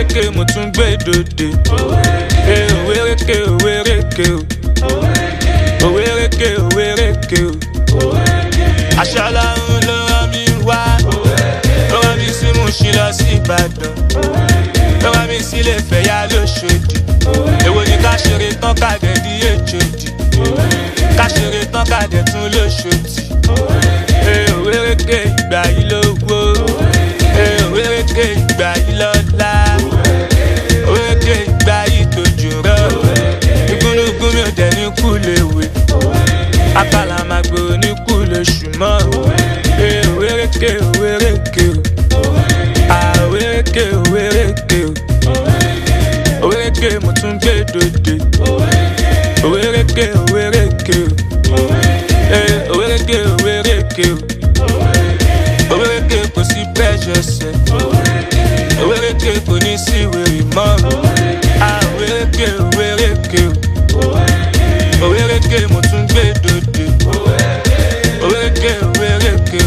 òwérèké mo tún gbé dòde. Òwérèké òwérèké o. Òwérèké òwérèké o. Aṣọ́lá ń lọ rán mi wá. Ó rán mi sí Mùṣín lọ sí Ìbàdàn. Ó rán mi sílé Ìfẹ̀yà l'Óṣòdì. Èwo ni ká ṣeré tán ká dẹ̀ di Èjòdì. Ká ṣeré tán ká dẹ̀ tún l'Óṣòdì. Òwérèké ìgbà yìí lówó. Òwérèké ìgbà yìí lọ́lá. Òwérèké ìgbà yìí tójú rọ̀. Igúnnugún mi ò dẹ̀ ní kú léwe. Àkàlà máa gbòòrò ní kú lóṣù mọ́. Òwérèké òwérèké o. Òwérèké òwérèké o. Òwérèké mo tún gbé dòde. Òwérèké òwérèké o. Òwérèké òwérèké o. Òwérèké kò sí pressure sẹ́. Òwérèké kò ní sí wèrè mọ́. Òwérèké òwérèké o. Òwérèké mo tún gbé dòde. Òwérèké òwérèké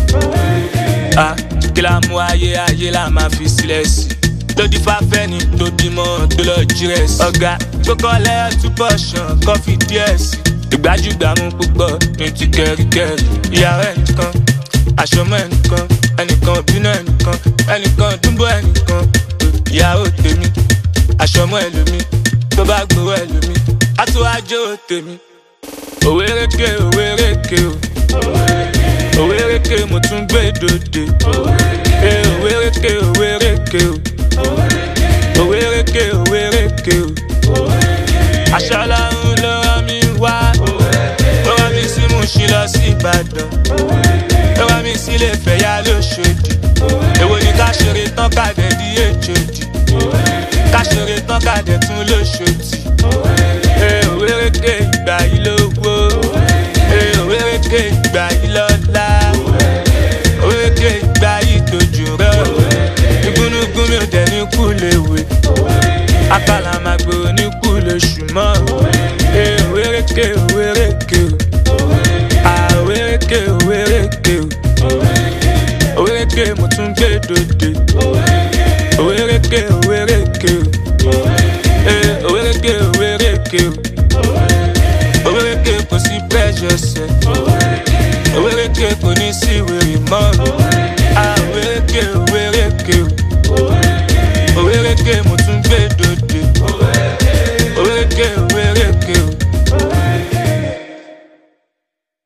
o. Kí la mú ayé la máa fi sílẹ̀ sí. Lódì fáfẹ́ ni tó bímọ tó lọ jírẹ̀sì. Ọ̀gá gbókànlẹ̀ túbọ̀ ṣàn kọ́fì díẹ̀ sí. Ìgbájúgbàmú púpọ̀ ní ti kẹ́ríkẹ́rí. Ìyàwó ẹnìkan, àṣọmọ ẹnìkan, ẹnìkan bínú ẹnìkan, ẹnìkan dúnbọ̀ ẹnìkan. Ìyàwó tèmi, àṣọmọ ẹlòmí, tó bá gbowó ẹlòmí, á tó wájú tèmi. Òwérèké òwérèké o. Òwérèké mo tún gbé dòde. Òwérèké òwérèké o. Òwérèké òwérèké o. Aṣọ́lá ń lọ rán mi wá. Ó rán mi sí Mùṣín lọ sí Ìbàdàn. Ó rán mi sílé Ìfẹ̀yà l'Óṣòdì. Èwo ni ká ṣeré tán ká dẹ̀ di Èjòdì. Ká ṣeré tán ká dẹ̀ tún l'Óṣòdì. Òwérèké ìgbà yìí lówó. Òwérèké ìgbà yìí lọ́lá. Òwérèké ìgbà yìí tójú rọ̀. Igúnnugún mi ò dẹ̀ ní kú léwe. Àkàlà máa gbòòrò ní kú lóṣù mọ́. Òwérèké òwérèké o. Òwérèké òwérèké o. Òwérèké mo tún gbé dòde. Òwérèké òwérèké o.